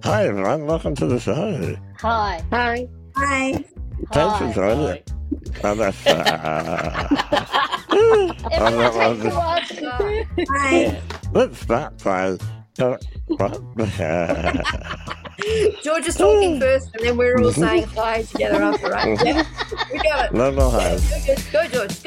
Hi everyone, welcome to the show. Hi. Hi. Hi. Thanks for joining us. Oh, that's Everyone takes a while to Hi. let's start by what? George is talking first, and then we're all saying hi together after, right? Yeah, we got it. No more hi. Go, George, go.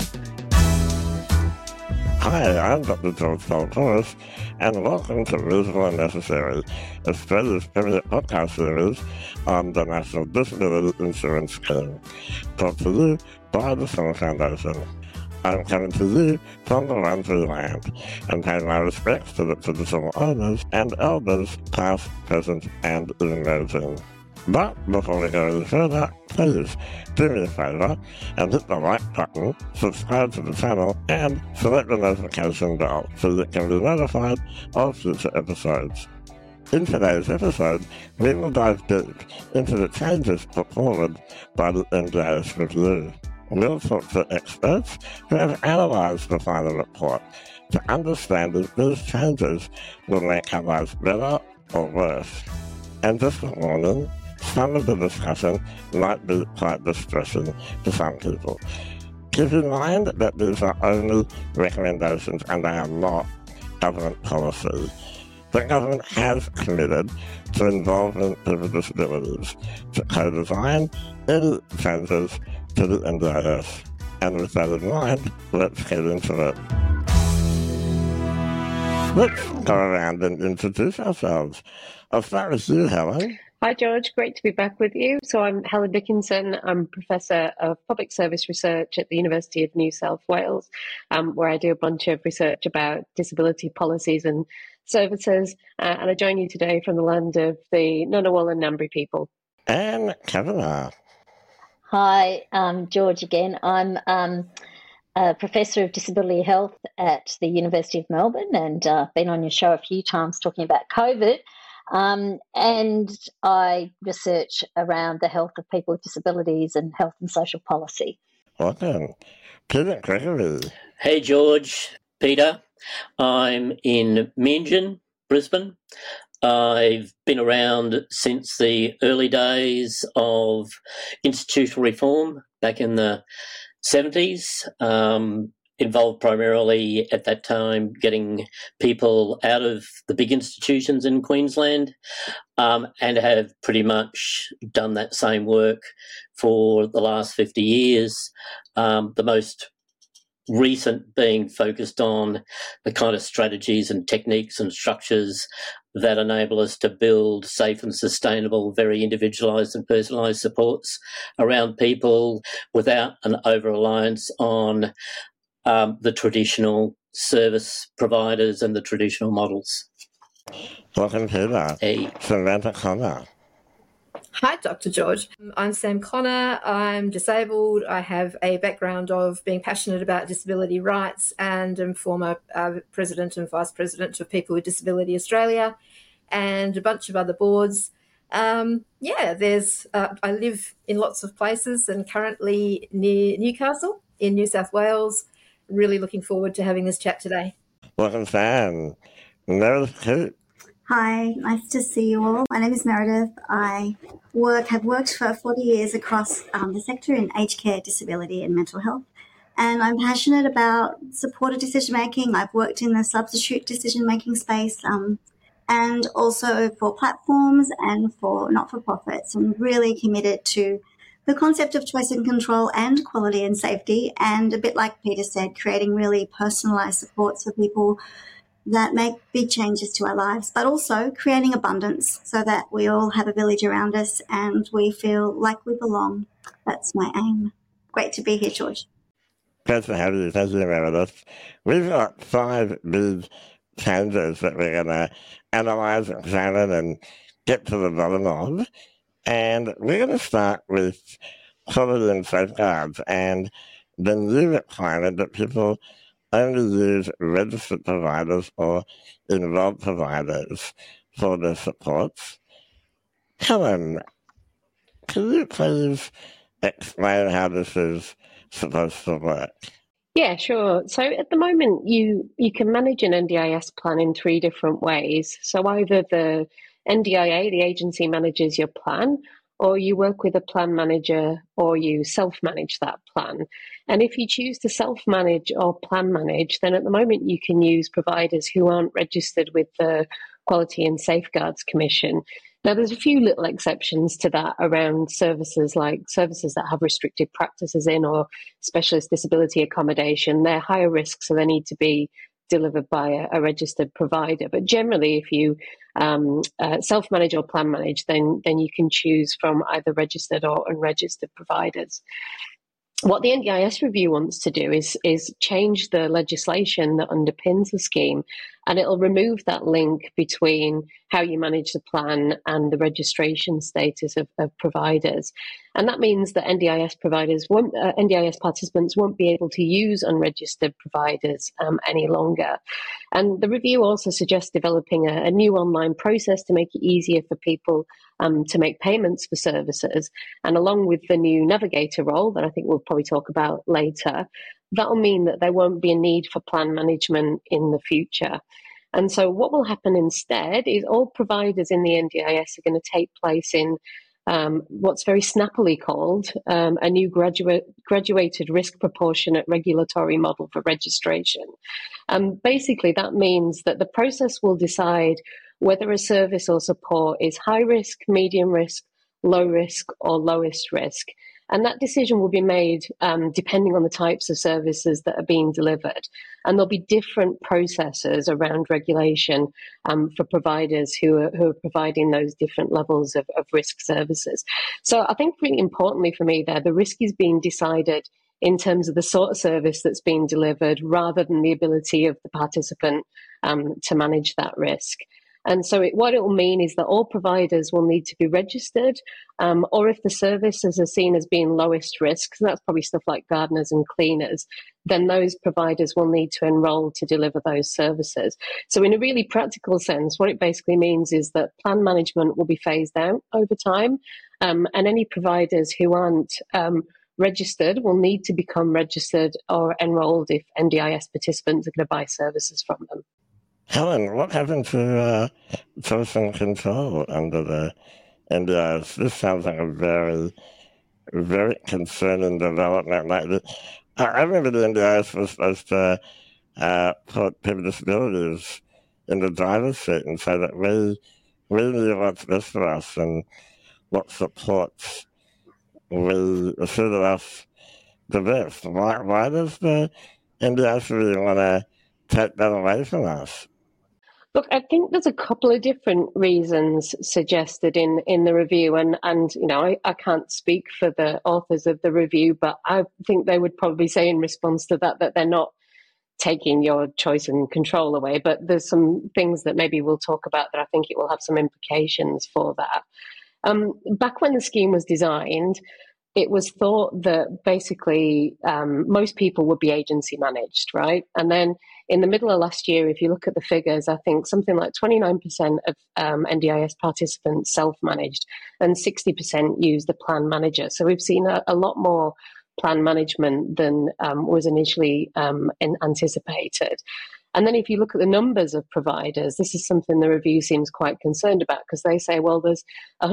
Hi, I'm Dr. George Saltoris, and welcome to Reasonable and Necessary, Australia's premier podcast series on the National Disability Insurance Scheme, brought to you by the Summer Foundation. I'm coming to you from the Wurundjeri land and pay my respects to the traditional owners and elders, past, present, and emerging. But before we go any further, please do me a favour and hit the like button, subscribe to the channel, and select the notification bell so you can be notified of future episodes. In today's episode, we will dive deep into the changes put forward by the NDIS review. We'll talk to experts who have analysed the final report to understand if these changes will make our lives better or worse. And just a warning, some of the discussion might be quite distressing to some people. Keep in mind that these are only recommendations and they are not government policy. The government has committed to involving people with disabilities to co-design any changes to the NDIS. And with that in mind, let's get into it. Let's go around and introduce ourselves. I'll start with you, Helen. Hi, George. Great to be back with you. So I'm Helen Dickinson. I'm Professor of Public Service Research at the University of New South Wales, where I do a bunch of research about disability policies and services. And I join you today from the land of the Ngunnawal and Ngambri people. And Kavanagh. Hi, George again. I'm a Professor of Disability Health at the University of Melbourne and been on your show a few times talking about COVID. And I research around the health of people with disabilities and health and social policy. Welcome. Peter Gregory. Hey, George. Peter. I'm in Meanjin, Brisbane. I've been around since the early days of institutional reform back in the 70s. Involved primarily at that time getting people out of the big institutions in Queensland, and have pretty much done that same work for the last 50 years. The most recent being focused on the kind of strategies and techniques and structures that enable us to build safe and sustainable, very individualised and personalised supports around people without an over-reliance on the traditional service providers and the traditional models. Welcome, Peter. Hey. Samantha Connor. Hi, Dr. George. I'm Sam Connor. I'm disabled. I have a background of being passionate about disability rights and am former president and vice president of People with Disability Australia and a bunch of other boards. I live in lots of places and currently near Newcastle in New South Wales. Really looking forward to having this chat today. Welcome, Sam. Meredith Coote. Hi, nice to see you all. My name is Meredith. I have worked for 40 years across the sector in aged care, disability and mental health. And I'm passionate about supported decision-making. I've worked in the substitute decision-making space and also for platforms and for not-for-profits. I'm really committed to the concept of choice and control and quality and safety, and a bit like Peter said, creating really personalised supports for people that make big changes to our lives, but also creating abundance so that we all have a village around us and we feel like we belong. That's my aim. Great to be here, George. Great to have you. Thank you, Meredith. We've got 5 big changes that we're going to analyse, examine and get to the bottom of. And we're going to start with quality and safeguards and the new requirement that people only use registered providers or involved providers for their supports. Helen, can you please explain how this is supposed to work? Yeah, sure. So at the moment, you can manage an NDIS plan in 3 different ways. So either the NDIA, the agency, manages your plan, or you work with a plan manager, or you self-manage that plan. And if you choose to self-manage or plan manage, then at the moment you can use providers who aren't registered with the Quality and Safeguards Commission. Now, there's a few little exceptions to that around services like services that have restricted practices in or specialist disability accommodation. They're higher risk, so they need to be delivered by a registered provider. But generally, if you self-manage or plan manage, then you can choose from either registered or unregistered providers. What the NDIS review wants to do is change the legislation that underpins the scheme, and it'll remove that link between how you manage the plan and the registration status of providers. And that means that NDIS participants won't be able to use unregistered providers any longer. And the review also suggests developing a new online process to make it easier for people to make payments for services. And along with the new navigator role that I think we'll probably talk about later, that'll mean that there won't be a need for plan management in the future. And so what will happen instead is all providers in the NDIS are going to take place in what's very snappily called a new graduated risk proportionate regulatory model for registration. Basically, that means that the process will decide whether a service or support is high risk, medium risk, low risk, or lowest risk. And that decision will be made depending on the types of services that are being delivered. And there'll be different processes around regulation for providers who are providing those different levels of risk services. So I think really importantly for me there, the risk is being decided in terms of the sort of service that's being delivered rather than the ability of the participant to manage that risk. And so what it will mean is that all providers will need to be registered, or if the services are seen as being lowest risk, so that's probably stuff like gardeners and cleaners, then those providers will need to enrol to deliver those services. So in a really practical sense, what it basically means is that plan management will be phased out over time, and any providers who aren't registered will need to become registered or enrolled if NDIS participants are going to buy services from them. Helen, what happened to person control under the NDIS? This sounds like a very, very concerning development. I remember the NDIS was supposed to put people with disabilities in the driver's seat and say that we knew what's best for us and what supports we suited us the best. Why does the NDIS really want to take that away from us? Look, I think there's a couple of different reasons suggested in the review, and you know, I can't speak for the authors of the review, but I think they would probably say in response to that they're not taking your choice and control away, but there's some things that maybe we'll talk about that I think it will have some implications for that. Back when the scheme was designed, it was thought that basically most people would be agency managed, right? And then in the middle of last year, if you look at the figures, I think something like 29% of NDIS participants self-managed and 60% used the plan manager. So we've seen a lot more plan management than was initially anticipated. And then if you look at the numbers of providers, this is something the review seems quite concerned about, because they say, well, there's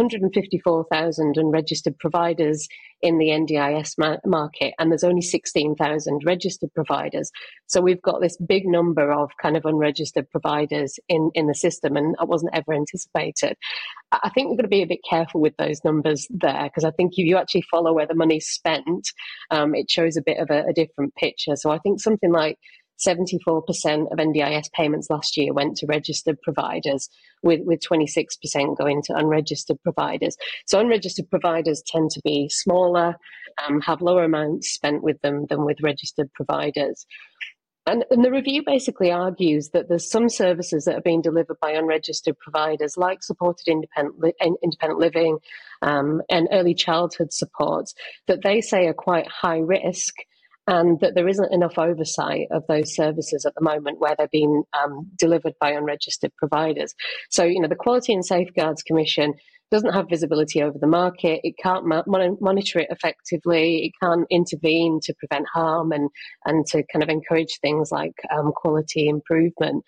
154,000 unregistered providers in the NDIS market, and there's only 16,000 registered providers. So we've got this big number of kind of unregistered providers in the system, and that wasn't ever anticipated. I think we've got to be a bit careful with those numbers there, because I think if you actually follow where the money's spent, it shows a bit of a different picture. So I think something like 74% of NDIS payments last year went to registered providers, with 26% going to unregistered providers. So unregistered providers tend to be smaller, have lower amounts spent with them than with registered providers. And the review basically argues that there's some services that are being delivered by unregistered providers, like supported independent living and early childhood supports, that they say are quite high risk, and that there isn't enough oversight of those services at the moment where they're being delivered by unregistered providers. So, you know, the Quality and Safeguards Commission doesn't have visibility over the market. It can't monitor it effectively. It can't intervene to prevent harm and to kind of encourage things like quality improvement.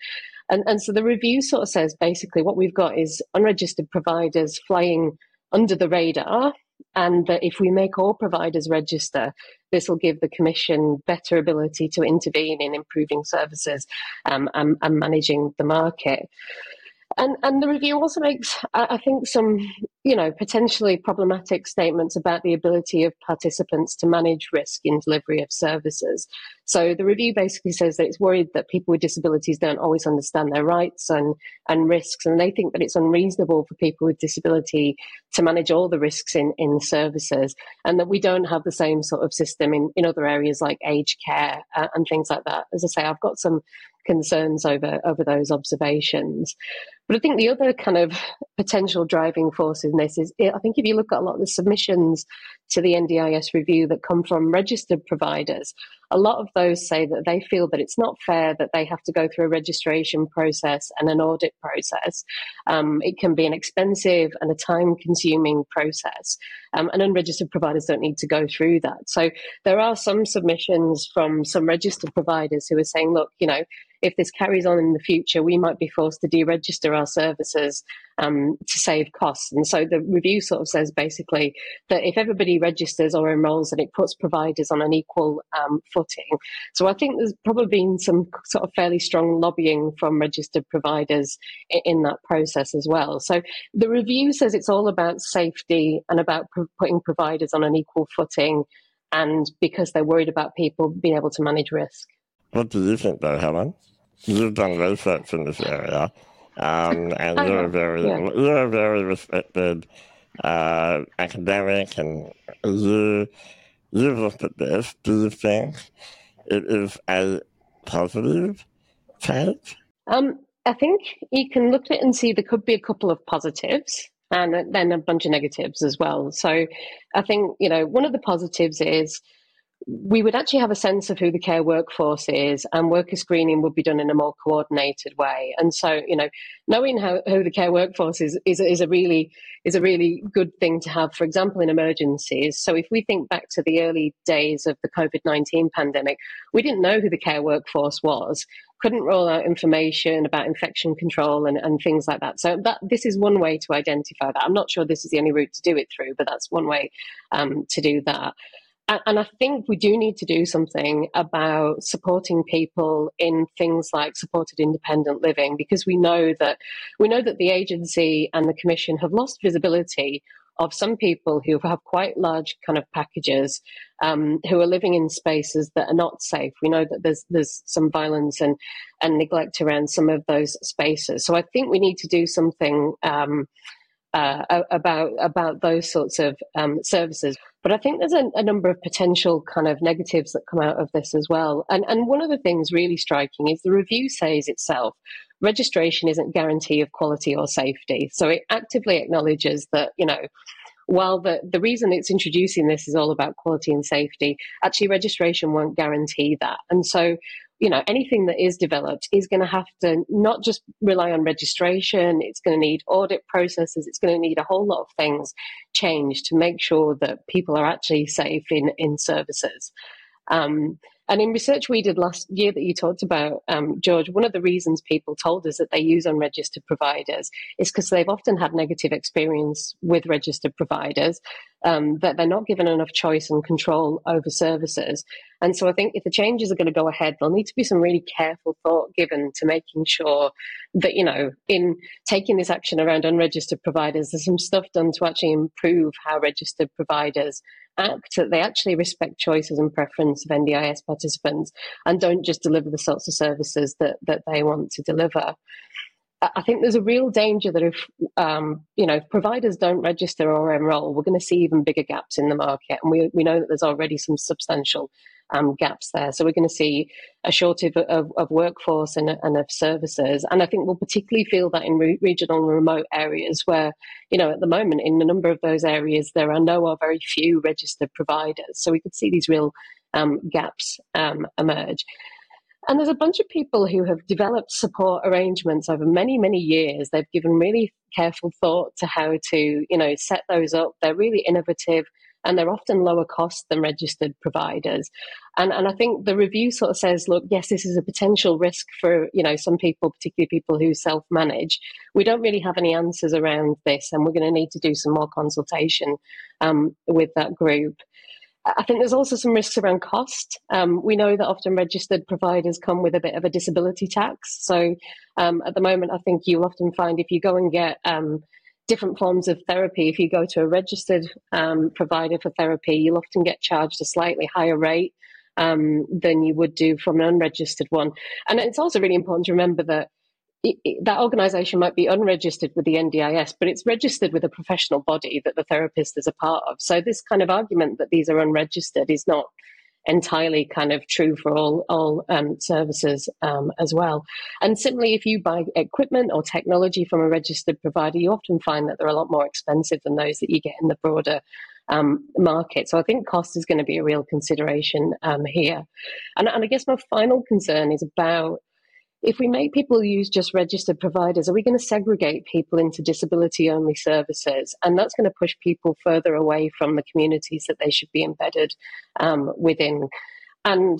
And so the review sort of says basically what we've got is unregistered providers flying under the radar, and that if we make all providers register, this will give the Commission better ability to intervene in improving services and managing the market. And the review also makes, I think, some, potentially problematic statements about the ability of participants to manage risk in delivery of services. So the review basically says that it's worried that people with disabilities don't always understand their rights and risks, and they think that it's unreasonable for people with disability to manage all the risks in services, and that we don't have the same sort of system in other areas like aged care and things like that. As I say, I've got some concerns over those observations. But I think the other kind of potential driving force in this is, I think if you look at a lot of the submissions to the NDIS review that come from registered providers, a lot of those say that they feel that it's not fair that they have to go through a registration process and an audit process. It can be an expensive and a time-consuming process, and unregistered providers don't need to go through that. So there are some submissions from some registered providers who are saying, look, if this carries on in the future, we might be forced to deregister our services to save costs. And so the review sort of says basically that if everybody registers or enrolls, then it puts providers on an equal footing. So I think there's probably been some sort of fairly strong lobbying from registered providers in that process as well. So the review says it's all about safety and about putting providers on an equal footing, and because they're worried about people being able to manage risk. What do you think, though, Helen? You've done research in this area, and you're a very respected academic, and you've looked at this. Do you think it is a positive take? I think you can look at it and see there could be a couple of positives and then a bunch of negatives as well. So I think, one of the positives is we would actually have a sense of who the care workforce is, and worker screening would be done in a more coordinated way. And so, knowing who the care workforce is a really good thing to have, for example, in emergencies. So if we think back to the early days of the COVID-19 pandemic, we didn't know who the care workforce was, couldn't roll out information about infection control and things like that. So this is one way to identify that. I'm not sure this is the only route to do it through, but that's one way to do that. And I think we do need to do something about supporting people in things like supported independent living, because we know that the agency and the Commission have lost visibility of some people who have quite large kind of packages, who are living in spaces that are not safe. We know that there's some violence and neglect around some of those spaces. So I think we need to do something about those sorts of services. But I think there's a number of potential kind of negatives that come out of this as well. And one of the things really striking is the review says itself, registration isn't guarantee of quality or safety. So it actively acknowledges that, while the reason it's introducing this is all about quality and safety, actually registration won't guarantee that. And so, anything that is developed is going to have to not just rely on registration, it's going to need audit processes, it's going to need a whole lot of things changed to make sure that people are actually safe in services. And in research we did last year that you talked about, George, one of the reasons people told us that they use unregistered providers is because they've often had negative experience with registered providers, that they're not given enough choice and control over services. And so I think if the changes are going to go ahead, there'll need to be some really careful thought given to making sure that, in taking this action around unregistered providers, there's some stuff done to actually improve how registered providers act, that they actually respect choices and preference of NDIS participants and don't just deliver the sorts of services that they want to deliver. I think there's a real danger that if providers don't register or enrol, we're going to see even bigger gaps in the market. And we know that there's already some substantial gaps there. So we're going to see a shortage of workforce and of services. And I think we'll particularly feel that in regional and remote areas where, at the moment, in a number of those areas, there are no or very few registered providers. So we could see these real gaps emerge. And there's a bunch of people who have developed support arrangements over many, many years. They've given really careful thought to how to, set those up. They're really innovative. and they're often lower cost than registered providers. And I think the review sort of says, look, yes, this is a potential risk for, some people, particularly people who self-manage. We don't really have any answers around this, and we're going to need to do some more consultation with that group. I think there's also some risks around cost. We know that often registered providers come with a bit of a disability tax. So at the moment, I think you'll often find if you go and get different forms of therapy, if you go to a registered provider for therapy, you'll often get charged a slightly higher rate than you would do from an unregistered one. And it's also really important to remember that that organisation might be unregistered with the NDIS, but it's registered with a professional body that the therapist is a part of. So this kind of argument that these are unregistered is not entirely kind of true for all services as well. And similarly, if you buy equipment or technology from a registered provider, you often find that they're a lot more expensive than those that you get in the broader market. So I think cost is going to be a real consideration here. And I guess my final concern is about, if we make people use just registered providers, are we going to segregate people into disability-only services? And that's going to push people further away from the communities that they should be embedded within. And,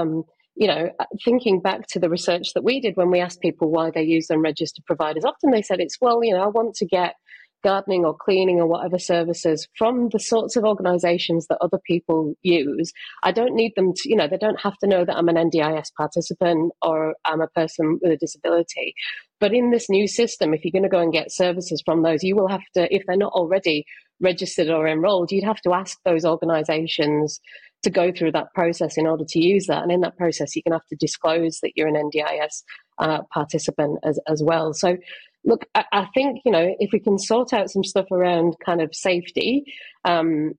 thinking back to the research that we did when we asked people why they use unregistered providers, often they said it's, I want to get gardening or cleaning or whatever services from the sorts of organisations that other people use. I don't need them to, they don't have to know that I'm an NDIS participant or I'm a person with a disability. But in this new system, if you're going to go and get services from those, you will have to, if they're not already registered or enrolled, you'd have to ask those organisations to go through that process in order to use that. And in that process, you're going to have to disclose that you're an NDIS participant as well. So look, I think, if we can sort out some stuff around kind of safety and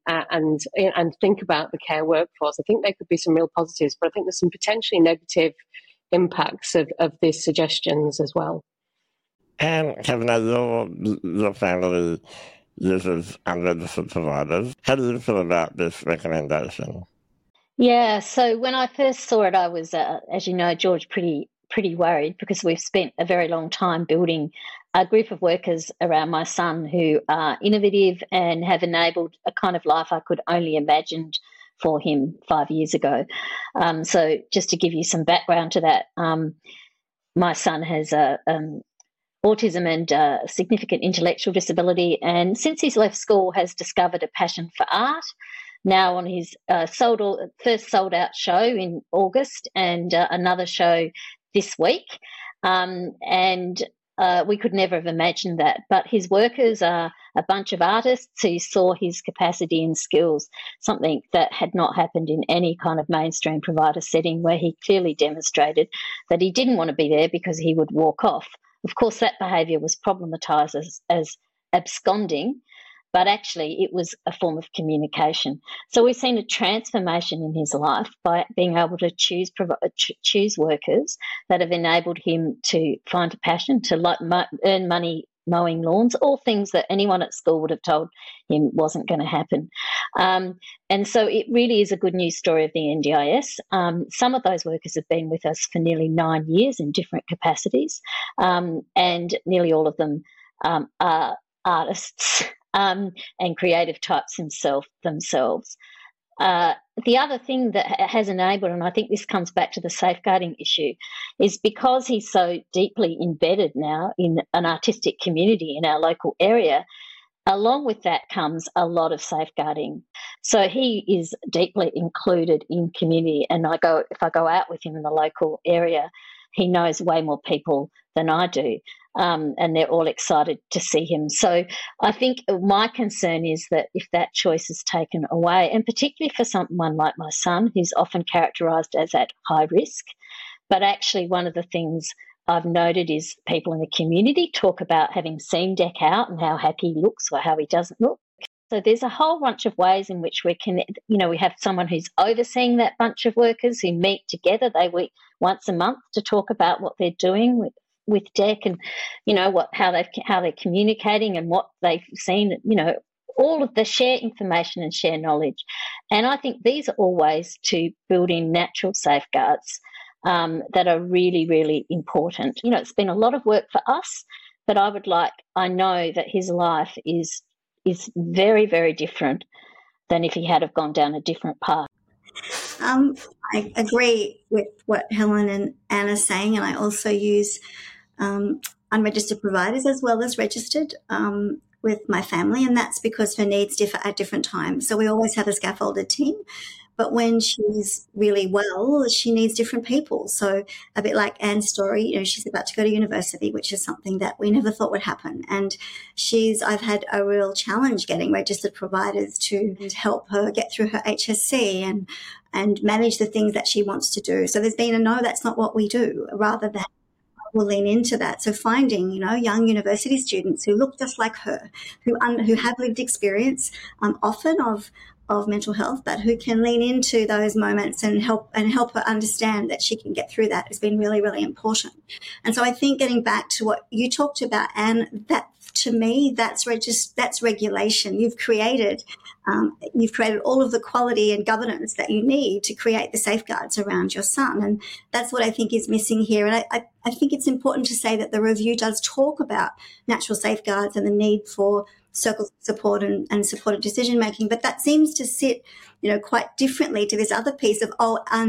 think about the care workforce, I think there could be some real positives, but I think there's some potentially negative impacts of these suggestions as well. And Kevin, your family uses unregistered providers. How do you feel about this recommendation? Yeah, so when I first saw it, I was, as you know, George, pretty worried, because we've spent a very long time building a group of workers around my son who are innovative and have enabled a kind of life I could only imagined for him 5 years ago. So just to give you some background to that, my son has autism and significant intellectual disability, and since he's left school has discovered a passion for art. Now on his first sold out show in August and another show this week, and we could never have imagined that. But his workers are a bunch of artists who saw his capacity and skills, something that had not happened in any kind of mainstream provider setting, where he clearly demonstrated that he didn't want to be there because he would walk off. Of course, that behaviour was problematised as absconding, but actually it was a form of communication. So we've seen a transformation in his life by being able to choose workers that have enabled him to find a passion, to earn money mowing lawns, all things that anyone at school would have told him wasn't going to happen. And so it really is a good news story of the NDIS. Some of those workers have been with us for nearly 9 years in different capacities, and nearly all of them are artists and creative types themselves. The other thing that has enabled, and I think this comes back to the safeguarding issue, is because he's so deeply embedded now in an artistic community in our local area, along with that comes a lot of safeguarding. So he is deeply included in community, and if I go out with him in the local area, he knows way more people than I do. And they're all excited to see him. So I think my concern is that if that choice is taken away, and particularly for someone like my son, who's often characterised as at high risk, but actually one of the things I've noted is people in the community talk about having seen Dec out and how happy he looks or how he doesn't look. So there's a whole bunch of ways in which we can, we have someone who's overseeing that bunch of workers who meet together. They meet once a month to talk about what they're doing with Dec and, how they're communicating and what they've seen, all of the share information and share knowledge. And I think these are all ways to build in natural safeguards that are really, really important. It's been a lot of work for us, but I know that his life is very, very different than if he had have gone down a different path. I agree with what Helen and Anne are saying, and I also use unregistered providers as well as registered with my family, and that's because her needs differ at different times. So we always have a scaffolded team, but when she's really well, she needs different people. So a bit like Anne's story, you know, she's about to go to university, which is something that we never thought would happen. And I've had a real challenge getting registered providers to help her get through her HSC and manage the things that she wants to do. So there's been a no, that's not what we do, rather than we'll lean into that. So finding, you know, young university students who look just like her, who have lived experience often of mental health, but who can lean into those moments and help her understand that she can get through that has been really, really important. And so I think getting back to what you talked about, Anne, that to me, that's regulation. You've created all of the quality and governance that you need to create the safeguards around your son. And that's what I think is missing here. And I think it's important to say that the review does talk about natural safeguards and the need for circles of support and supported decision making, but that seems to sit, you know, quite differently to this other piece of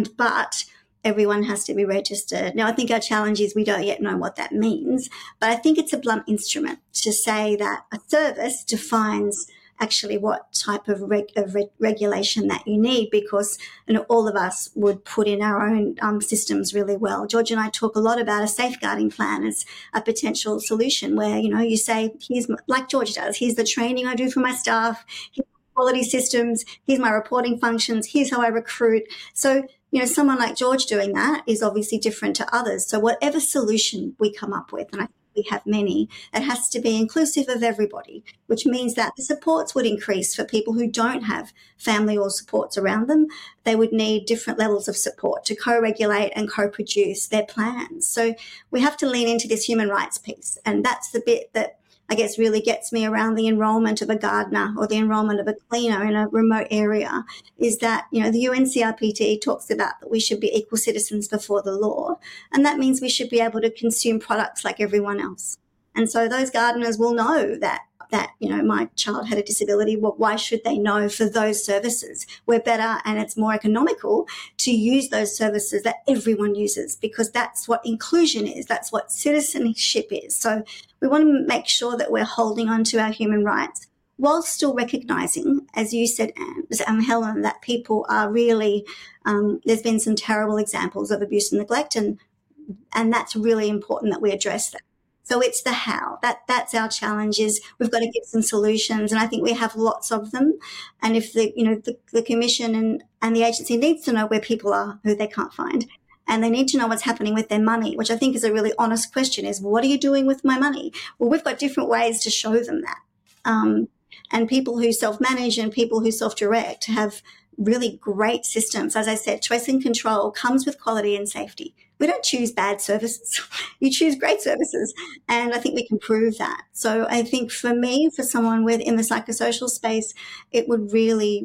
but everyone has to be registered. Now, I think our challenge is we don't yet know what that means, but I think it's a blunt instrument to say that a service defines actually what type of regulation that you need, because, you know, all of us would put in our own systems really well. George and I talk a lot about a safeguarding plan as a potential solution where, you know, you say, like George does, here's the training I do for my staff, here's quality systems, here's my reporting functions, here's how I recruit. So, you know, someone like George doing that is obviously different to others. So whatever solution we come up with, and I think we have many, it has to be inclusive of everybody, which means that the supports would increase for people who don't have family or supports around them. They would need different levels of support to co-regulate and co-produce their plans. So we have to lean into this human rights piece. And that's the bit that I guess really gets me around the enrolment of a gardener or the enrolment of a cleaner in a remote area, is that, you know, the UNCRPT talks about that we should be equal citizens before the law. And that means we should be able to consume products like everyone else. And so those gardeners will know that, you know, my child had a disability. Well, why should they know for those services? We're better and it's more economical to use those services that everyone uses, because that's what inclusion is. That's what citizenship is. So we want to make sure that we're holding on to our human rights while still recognising, as you said, Helen, that people are really, there's been some terrible examples of abuse and neglect, and that's really important that we address that. So it's the how. That's our challenge, is we've got to get some solutions, and I think we have lots of them. And if the Commission and the agency needs to know where people are who they can't find, and they need to know what's happening with their money, which I think is a really honest question, is what are you doing with my money? Well, we've got different ways to show them that. And people who self-manage and people who self-direct have really great systems. As I said, choice and control comes with quality and safety. We don't choose bad services. You choose great services. And I think we can prove that. So I think for me, for someone in the psychosocial space, it would really,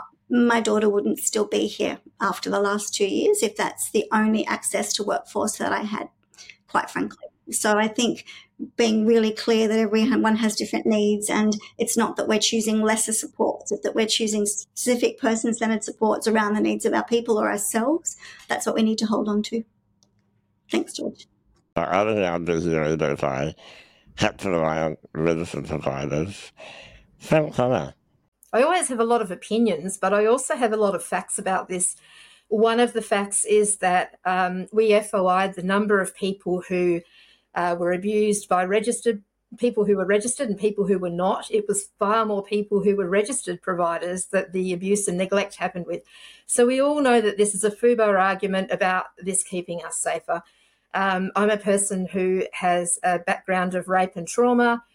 my daughter wouldn't still be here after the last 2 years if that's the only access to workforce that I had, quite frankly. So I think being really clear that everyone has different needs, and it's not that we're choosing lesser supports, it's that we're choosing specific person-centered supports around the needs of our people or ourselves. That's what we need to hold on to. Thanks, George. I don't know this year that I had to rely on registered providers. Sam Connor. I always have a lot of opinions, but I also have a lot of facts about this. One of the facts is that we FOI'd the number of people who were abused by people who were registered and people who were not. It was far more people who were registered providers that the abuse and neglect happened with. So we all know that this is a FUBO argument about this keeping us safer. I'm a person who has a background of rape and trauma.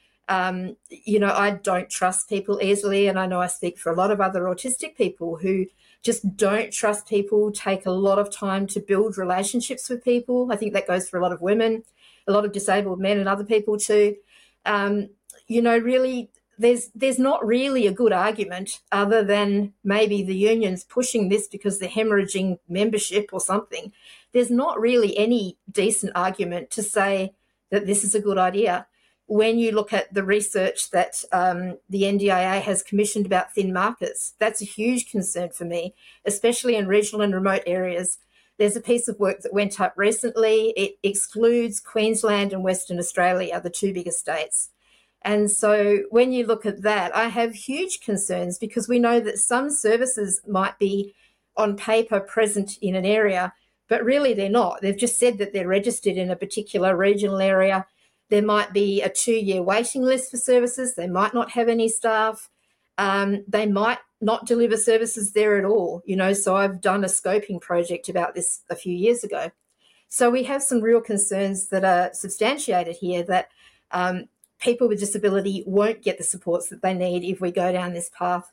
I don't trust people easily, and I know I speak for a lot of other autistic people who just don't trust people, take a lot of time to build relationships with people. I think that goes for a lot of women, a lot of disabled men and other people too. Really, there's not really a good argument other than maybe the unions pushing this because they're hemorrhaging membership or something. There's not really any decent argument to say that this is a good idea. when you look at the research that the NDIA has commissioned about thin markets, that's a huge concern for me, especially in regional and remote areas. There's a piece of work that went up recently. It excludes Queensland and Western Australia, the two biggest states. And so when you look at that, I have huge concerns because we know that some services might be on paper present in an area, but really they're not. They've just said that they're registered in a particular regional area. There might be a 2-year waiting list for services. They might not have any staff. They might not deliver services there at all. So I've done a scoping project about this a few years ago. So we have some real concerns that are substantiated here that people with disability won't get the supports that they need if we go down this path.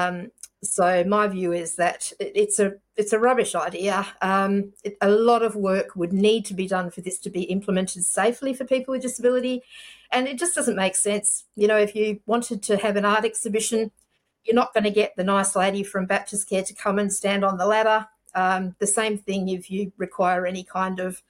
So my view is that it's a rubbish idea. A lot of work would need to be done for this to be implemented safely for people with disability, and it just doesn't make sense. If you wanted to have an art exhibition, you're not going to get the nice lady from Baptist Care to come and stand on the ladder. The same thing if you require any kind of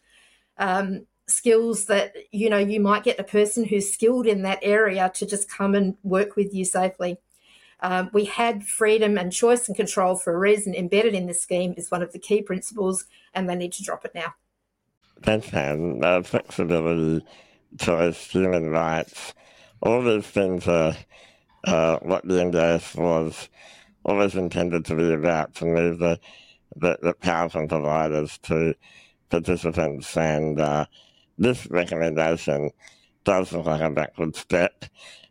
skills that, you might get a person who's skilled in that area to just come and work with you safely. We had freedom and choice and control for a reason. Embedded in this scheme is one of the key principles, and they need to drop it now. Thanks, Anne. Flexibility, choice, human rights, all these things are what the NDIS was always intended to be about, to move the power from providers to participants. And this recommendation does look like a backward step.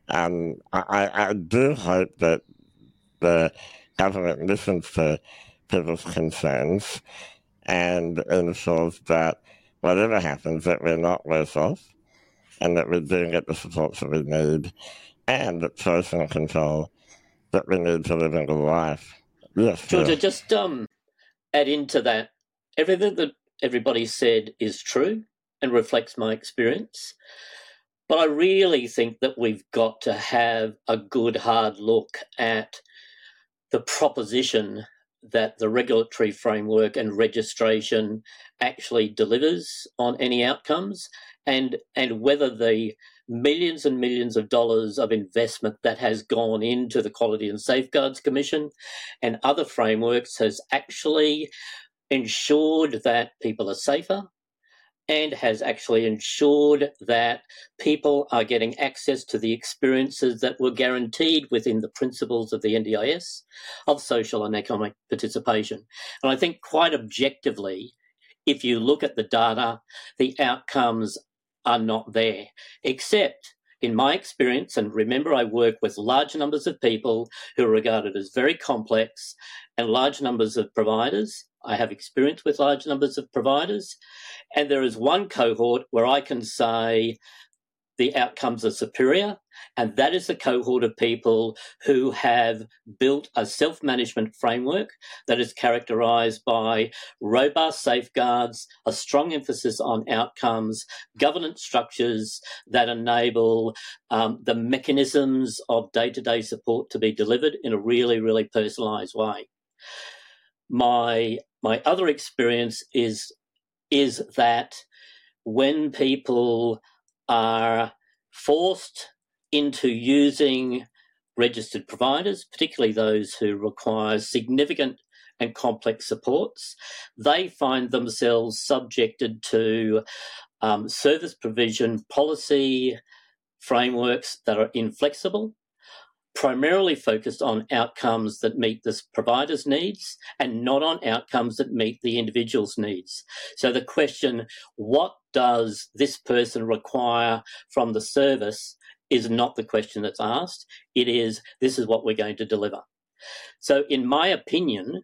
I do hope that the government listens to people's concerns and ensures that whatever happens, that we're not worse off and that we do get the supports that we need and the choice and control that we need to live a good life. Yes, Georgia, just add into that. Everything that everybody said is true and reflects my experience. But I really think that we've got to have a good hard look at the proposition that the regulatory framework and registration actually delivers on any outcomes, and whether the millions and millions of dollars of investment that has gone into the Quality and Safeguards Commission and other frameworks has actually ensured that people are safer, and has actually ensured that people are getting access to the experiences that were guaranteed within the principles of the NDIS of social and economic participation. And I think quite objectively, if you look at the data, the outcomes are not there, except in my experience, and remember I work with large numbers of people who are regarded as very complex and large numbers of providers. I have experience with large numbers of providers, and there is one cohort where I can say the outcomes are superior, and that is the cohort of people who have built a self-management framework that is characterised by robust safeguards, a strong emphasis on outcomes, governance structures that enable the mechanisms of day-to-day support to be delivered in a really, really personalised way. My other experience is that when people are forced into using registered providers, particularly those who require significant and complex supports, they find themselves subjected to service provision policy frameworks that are inflexible, primarily focused on outcomes that meet this provider's needs and not on outcomes that meet the individual's needs. So the question, what does this person require from the service, is not the question that's asked. It is, this is what we're going to deliver. So in my opinion,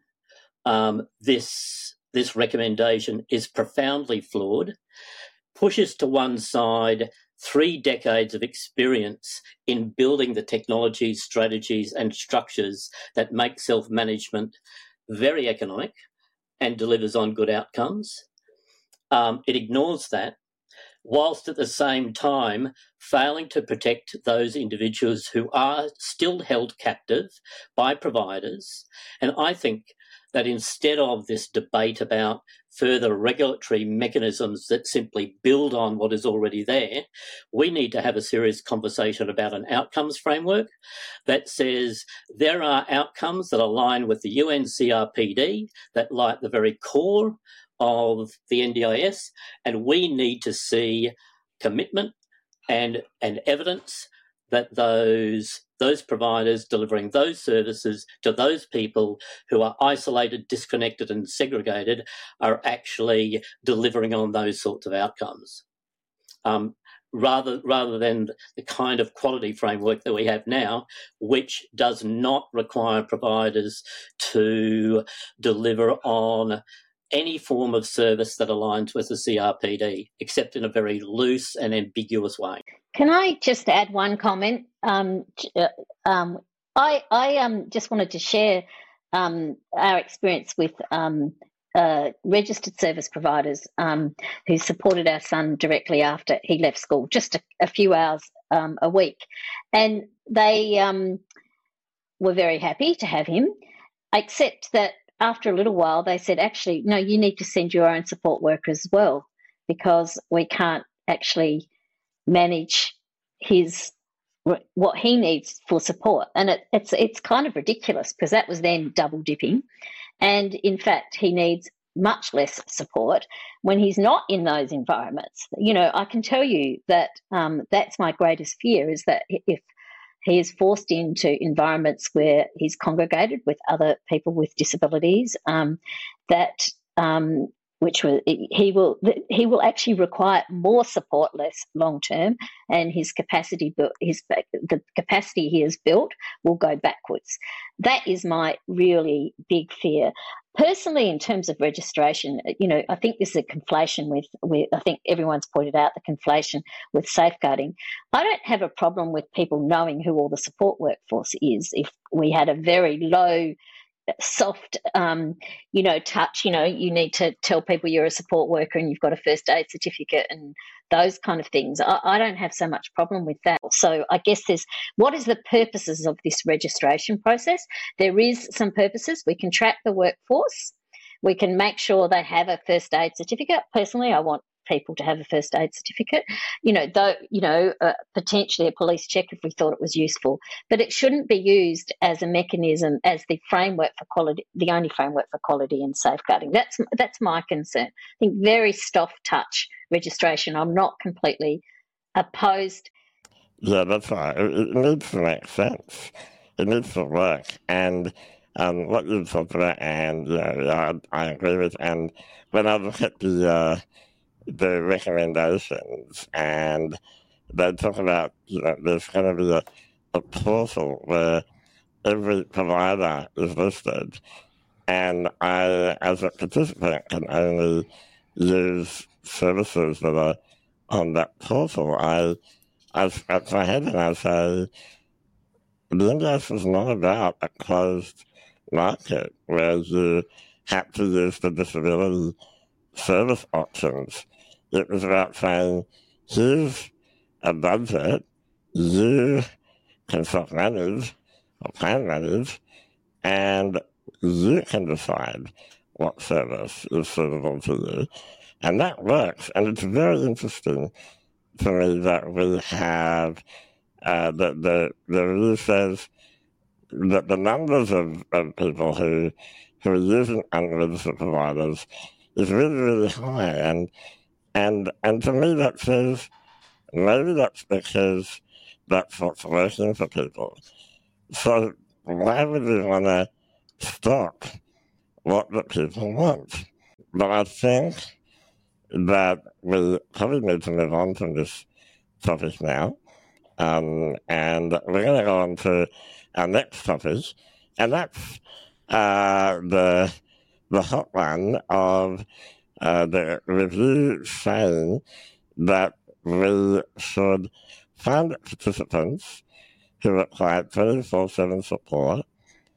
this recommendation is profoundly flawed, pushes to one side 3 decades of experience in building the technologies, strategies and structures that make self-management very economic and delivers on good outcomes. It ignores that, whilst at the same time failing to protect those individuals who are still held captive by providers. And I think that instead of this debate about further regulatory mechanisms that simply build on what is already there, we need to have a serious conversation about an outcomes framework that says there are outcomes that align with the UN CRPD that lie at the very core of the NDIS, and we need to see commitment and evidence that those providers delivering those services to those people who are isolated, disconnected and segregated are actually delivering on those sorts of outcomes. Rather than the kind of quality framework that we have now, which does not require providers to deliver on any form of service that aligns with the CRPD, except in a very loose and ambiguous way. Can I just add one comment? I just wanted to share our experience with registered service providers who supported our son directly after he left school, just a few hours a week. And they were very happy to have him, except that after a little while they said, actually, no, you need to send your own support worker as well, because we can't actually manage what he needs for support. And it's kind of ridiculous, because that was then double dipping. And in fact, he needs much less support when he's not in those environments. You know, I can tell you that that's my greatest fear, is that if he is forced into environments where he's congregated with other people with disabilities, he will actually require more support, less long term, and the capacity he has built will go backwards. That is my really big fear. Personally, in terms of registration, you know, I think this is a conflation with I think everyone's pointed out the conflation with safeguarding. I don't have a problem with people knowing who all the support workforce is. If we had a very low, soft, touch, you need to tell people you're a support worker and you've got a first aid certificate and those kind of things. I don't have so much problem with that. So I guess what is the purposes of this registration process? There is some purposes. We can track the workforce. We can make sure they have a first aid certificate. Personally, I want people to have a first aid certificate, potentially a police check if we thought it was useful, but it shouldn't be used as a mechanism, as the framework for quality, the only framework for quality and safeguarding. That's my concern. I think very soft touch registration. I'm not completely opposed. Yeah, that's right. It needs to make sense. It needs to work. And what you talked about, and I agree with. And when I look at the recommendations, and they talk about, there's going to be a portal where every provider is listed, and I, as a participant, can only use services that are on that portal. I scratch my head and I say, the NDIS is not about a closed market where you have to use the disability service options. It was about saying, here's a budget, you can self-manage or plan manage, and you can decide what service is suitable to you. And that works. And it's very interesting to me that we have, the review says that the numbers of people who are using unregistered providers is really, really high. And to me that says maybe that's because that's what's working for people. So why would we want to stop what the people want? But I think that we probably need to move on from this topic now. And we're going to go on to our next topic, and that's the hot one of the review saying that we should fund participants who require 24/7 support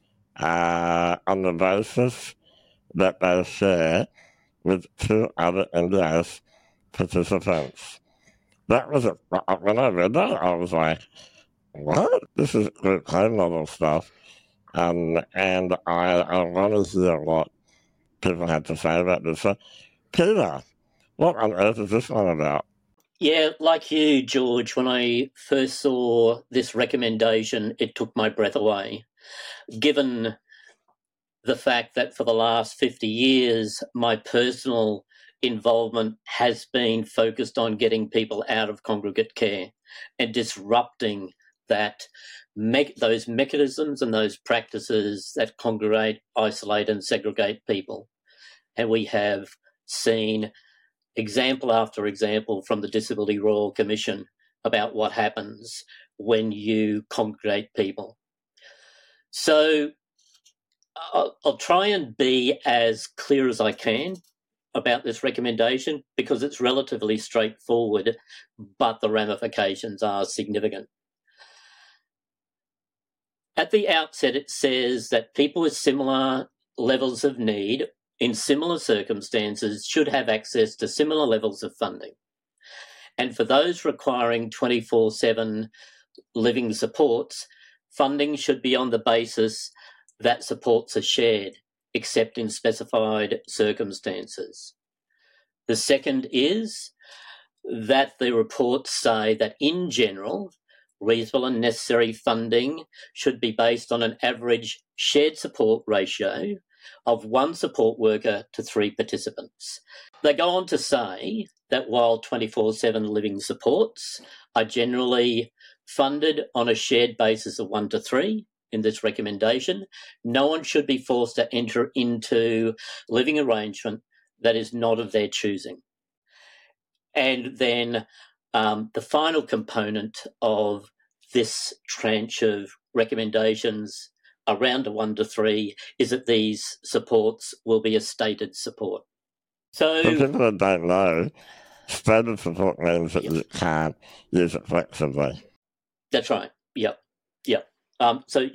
on the basis that they share with 2 other NDIS participants. That was when I read that, I was like, what? This is group home model stuff. And I want to hear what people had to say about this. So, Peter, what on earth is this one about? Yeah, like you, George, when I first saw this recommendation, it took my breath away. Given the fact that for the last 50 years, my personal involvement has been focused on getting people out of congregate care and disrupting those mechanisms and those practices that congregate, isolate and segregate people. And we have seen example after example from the Disability Royal Commission about what happens when you congregate people. So I'll try and be as clear as I can about this recommendation because it's relatively straightforward, but the ramifications are significant. At the outset, it says that people with similar levels of need in similar circumstances should have access to similar levels of funding. And for those requiring 24/7 living supports, funding should be on the basis that supports are shared, except in specified circumstances. The second is that the reports say that in general, reasonable and necessary funding should be based on an average shared support ratio of 1 support worker to 3 participants. They go on to say that while 24/7 living supports are generally funded on a shared basis of 1 to 3, in this recommendation, no one should be forced to enter into living arrangement that is not of their choosing. And then the final component of this tranche of recommendations around a 1 to 3 is that these supports will be a stated support. So for people that don't know, stated support means that you can't use it flexibly. That's right. Yep. So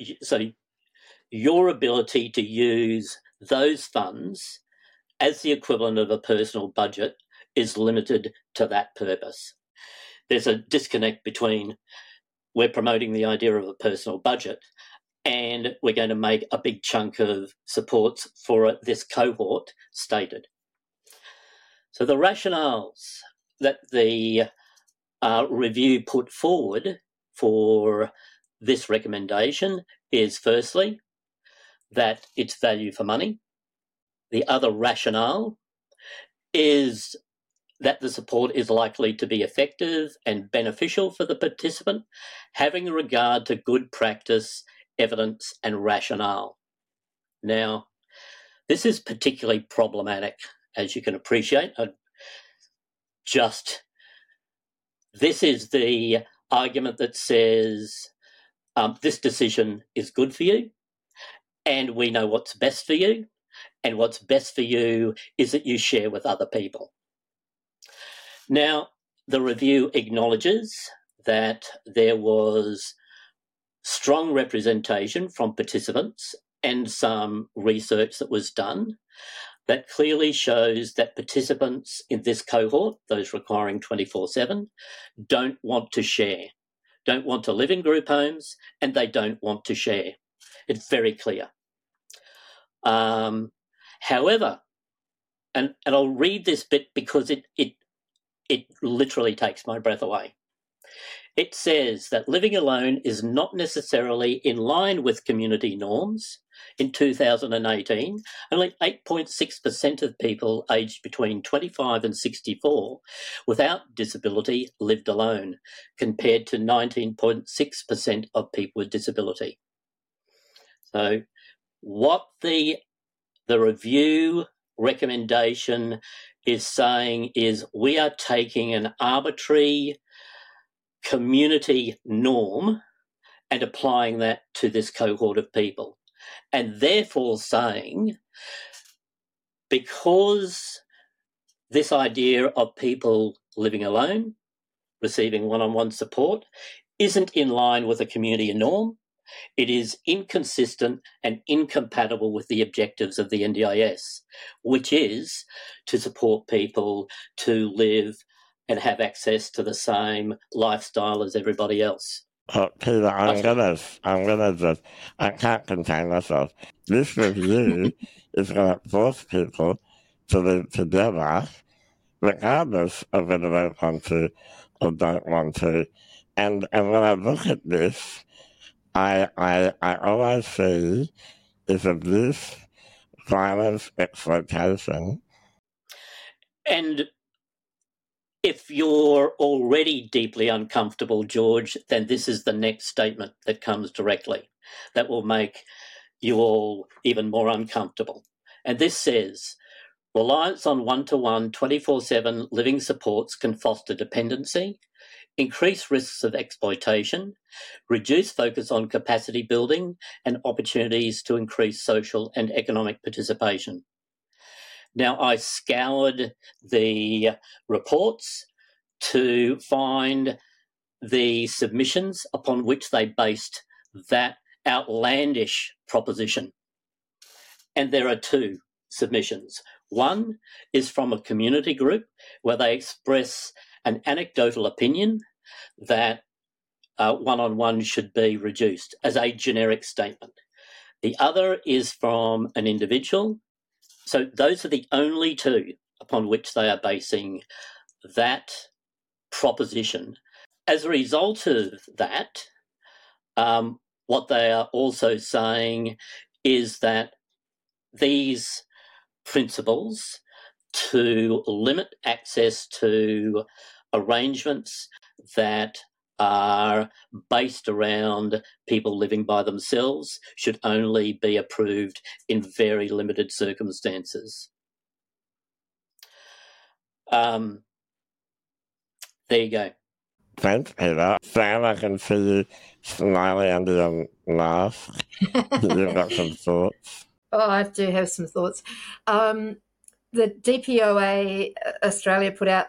your ability to use those funds as the equivalent of a personal budget is limited to that purpose. There's a disconnect between we're promoting the idea of a personal budget and we're going to make a big chunk of supports for this cohort stated. So the rationales that the review put forward for this recommendation is firstly that it's value for money. The other rationale is that the support is likely to be effective and beneficial for the participant, having regard to good practice, evidence and rationale. Now, this is particularly problematic, as you can appreciate. This is the argument that says this decision is good for you and we know what's best for you, and what's best for you is that you share with other people. Now, the review acknowledges that there was strong representation from participants and some research that was done that clearly shows that participants in this cohort, those requiring 24/7, don't want to share, don't want to live in group homes, and they don't want to share. It's very clear. However, and I'll read this bit because it literally takes my breath away. It says that living alone is not necessarily in line with community norms. In 2018, only 8.6% of people aged between 25 and 64 without disability lived alone, compared to 19.6% of people with disability. So what the review recommendation is saying is we are taking an arbitrary community norm and applying that to this cohort of people, and therefore saying because this idea of people living alone, receiving one-on-one support, isn't in line with a community norm, it is inconsistent and incompatible with the objectives of the NDIS, which is to support people to live and have access to the same lifestyle as everybody else. Peter, I'm gonna just, I can't contain myself. This review is gonna force people to live together, regardless of whether they want to or don't want to. And when I look at this, I all I see is abuse, violence, exploitation. And if you're already deeply uncomfortable, George, then this is the next statement that comes directly that will make you all even more uncomfortable. And this says, reliance on one-to-one 24/7 living supports can foster dependency, increase risks of exploitation, reduce focus on capacity building and opportunities to increase social and economic participation. Now, I scoured the reports to find the submissions upon which they based that outlandish proposition. And there are two submissions. One is from a community group where they express an anecdotal opinion that one-on-one should be reduced as a generic statement. The other is from an individual. So those are the only two upon which they are basing that proposition. As a result of that, what they are also saying is that these principles to limit access to arrangements that are based around people living by themselves should only be approved in very limited circumstances. There you go. Thanks, Peter. Sam, I can see you smiling under your mask. You've got some thoughts. Oh, I do have some thoughts. The DPOA Australia put out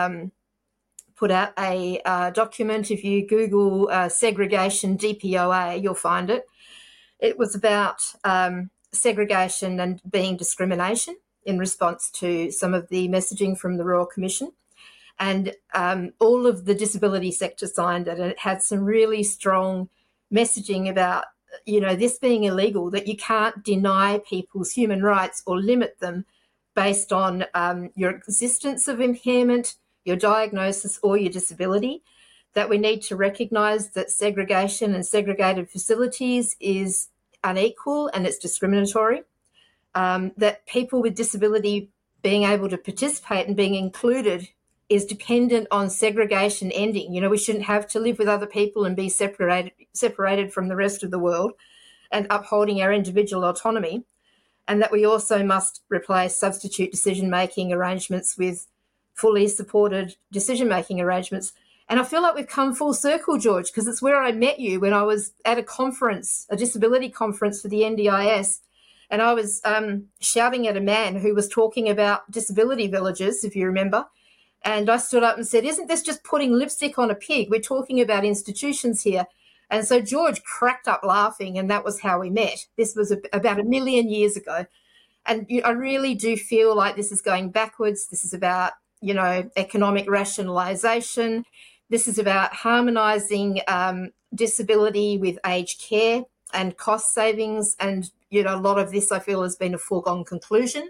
a document. If you Google segregation DPOA, you'll find it. It was about segregation and being discrimination in response to some of the messaging from the Royal Commission. And all of the disability sector signed it, and it had some really strong messaging about, this being illegal, that you can't deny people's human rights or limit them based on your existence of impairment, your diagnosis or your disability, that we need to recognise that segregation and segregated facilities is unequal and it's discriminatory, that people with disability being able to participate and being included is dependent on segregation ending. We shouldn't have to live with other people and be separated from the rest of the world, and upholding our individual autonomy, and that we also must replace substitute decision-making arrangements with fully supported decision-making arrangements. And I feel like we've come full circle, George, because it's where I met you when I was at a conference, a disability conference for the NDIS, and I was shouting at a man who was talking about disability villages, if you remember. And I stood up and said, isn't this just putting lipstick on a pig? We're talking about institutions here. And so George cracked up laughing, and that was how we met. This was about 1 million years ago. And I really do feel like this is going backwards. This is about, economic rationalisation. This is about harmonising disability with aged care and cost savings. And, a lot of this I feel has been a foregone conclusion.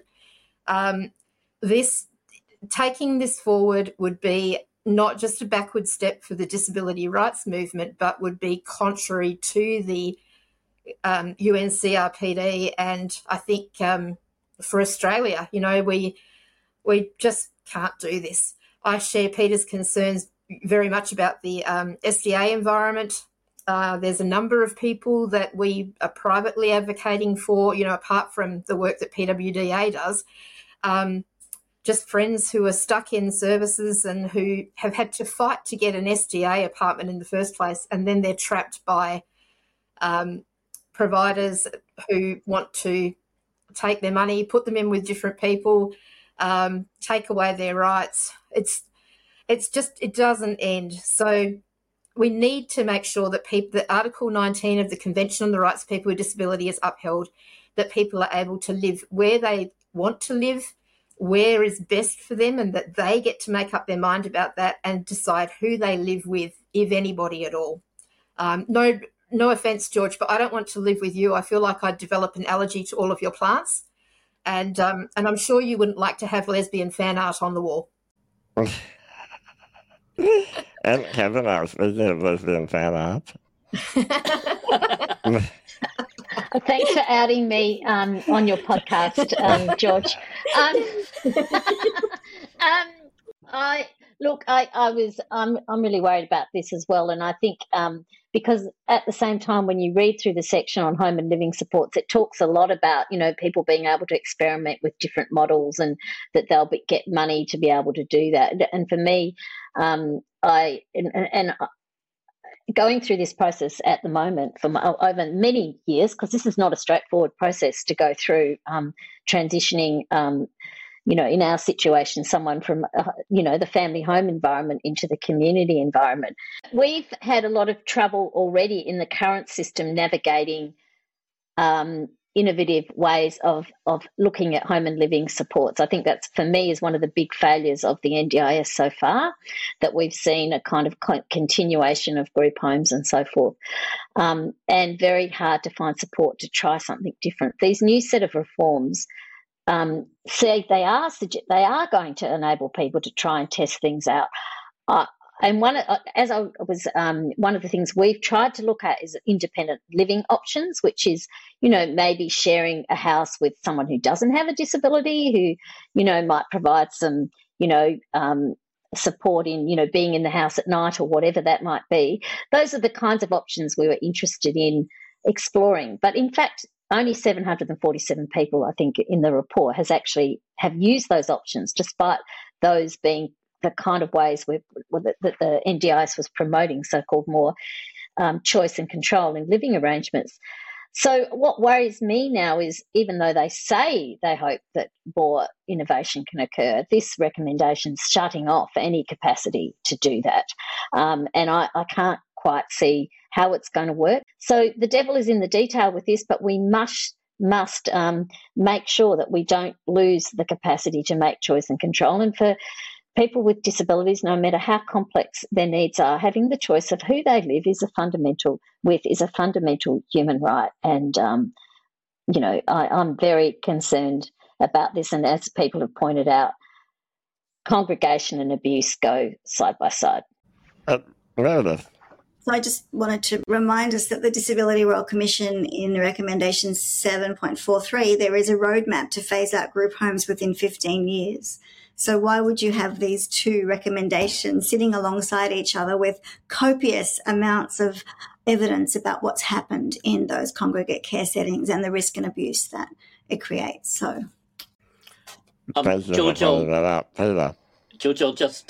Taking this forward would be not just a backward step for the disability rights movement, but would be contrary to the UNCRPD. And I think for Australia, we just can't do this. I share Peter's concerns very much about the SDA environment. There's a number of people that we are privately advocating for, apart from the work that PWDA does. Just friends who are stuck in services and who have had to fight to get an SDA apartment in the first place, and then they're trapped by providers who want to take their money, put them in with different people, take away their rights. It doesn't end. So we need to make sure that that Article 19 of the Convention on the Rights of People with Disability is upheld, that people are able to live where they want to live, where is best for them, and that they get to make up their mind about that and decide who they live with, if anybody at all. No offence, George, but I don't want to live with you. I feel like I'd develop an allergy to all of your plants. And I'm sure you wouldn't like to have lesbian fan art on the wall. And Kevin, I was speaking of lesbian fan art. Thanks for outing me on your podcast, George. I'm really worried about this as well, and I think because at the same time, when you read through the section on home and living supports, it talks a lot about people being able to experiment with different models, and that they'll get money to be able to do that. And for me, going through this process at the moment for over many years, because this is not a straightforward process to go through, transitioning, in our situation, someone from, the family home environment into the community environment. We've had a lot of trouble already in the current system navigating innovative ways of looking at home and living supports. I think that's, for me, is one of the big failures of the NDIS so far, that we've seen a kind of continuation of group homes and so forth, and very hard to find support to try something different. These new set of reforms say they are going to enable people to try and test things out. And one of the things we've tried to look at is independent living options, which is, maybe sharing a house with someone who doesn't have a disability, who, might provide some, support in, being in the house at night or whatever that might be. Those are the kinds of options we were interested in exploring. But in fact, only 747 people, I think, in the report have used those options, despite those being the kind of ways that the NDIS was promoting, so-called more choice and control in living arrangements. So what worries me now is, even though they say they hope that more innovation can occur, this recommendation's shutting off any capacity to do that. And I can't quite see how it's going to work. So the devil is in the detail with this, but we must make sure that we don't lose the capacity to make choice and control. And for people with disabilities, no matter how complex their needs are, having the choice of who they live is a fundamental human right. And, I'm very concerned about this. And as people have pointed out, congregation and abuse go side by side. Meredith. So I just wanted to remind us that the Disability Royal Commission, in recommendation 7.43, there is a roadmap to phase out group homes within 15 years. So why would you have these two recommendations sitting alongside each other with copious amounts of evidence about what's happened in those congregate care settings and the risk and abuse that it creates? So, George, I'll just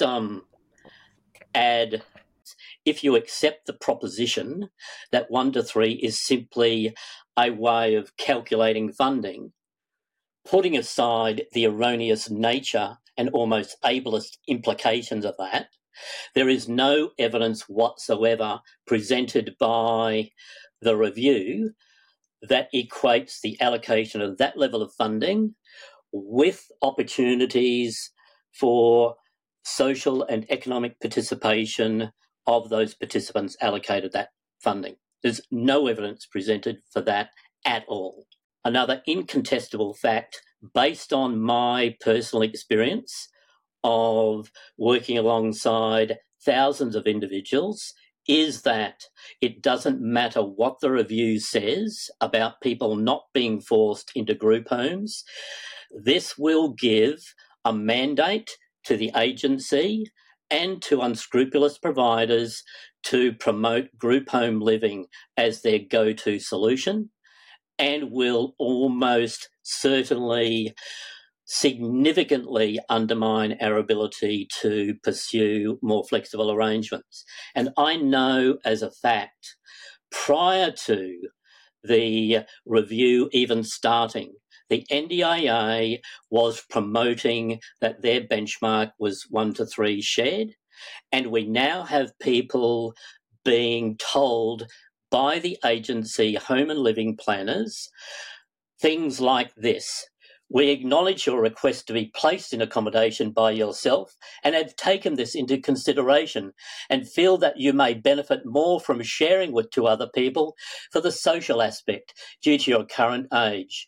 add, if you accept the proposition that 1 to 3 is simply a way of calculating funding, putting aside the erroneous nature and almost ableist implications of that, there is no evidence whatsoever presented by the review that equates the allocation of that level of funding with opportunities for social and economic participation of those participants allocated that funding. There's no evidence presented for that at all. Another incontestable fact, based on my personal experience of working alongside thousands of individuals, is that it doesn't matter what the review says about people not being forced into group homes. This will give a mandate to the agency and to unscrupulous providers to promote group home living as their go-to solution, and will almost certainly significantly undermine our ability to pursue more flexible arrangements. And I know as a fact, prior to the review even starting, the NDIA was promoting that their benchmark was 1 to 3 shared, and we now have people being told by the agency home and living planners things like this: We acknowledge your request to be placed in accommodation by yourself and have taken this into consideration and feel that you may benefit more from sharing with two other people for the social aspect due to your current age.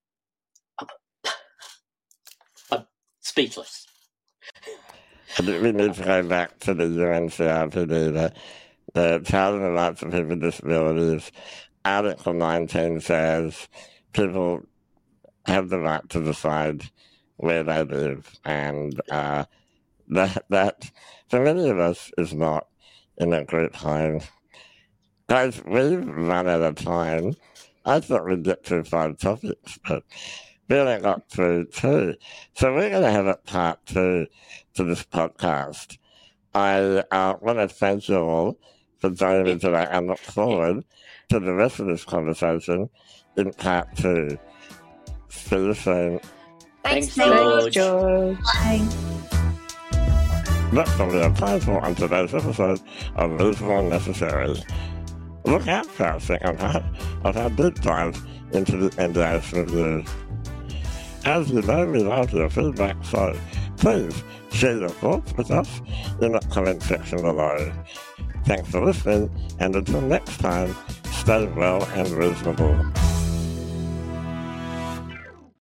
I'm speechless. We need to go back to the UNCRPD, the Charter of the Rights of People with Disabilities. Article 19 says people have the right to decide where they live, and that for many of us is not in a group home. Guys, we've run out of time. I thought we'd get through 5 topics, but we only got through 2. So we're going to have a part 2 to this podcast. I want to thank you all for joining me today and look forward to the rest of this conversation in part 2. See you soon. Thanks, George. Bye. That's all we have time for on today's episode of Reasonable and Necessary. Look out for our second part of our deep dive into the NDIS review. As you know, we love your feedback, so please share your thoughts with us in the comment section below. Thanks for listening, and until next time, stay well and reasonable.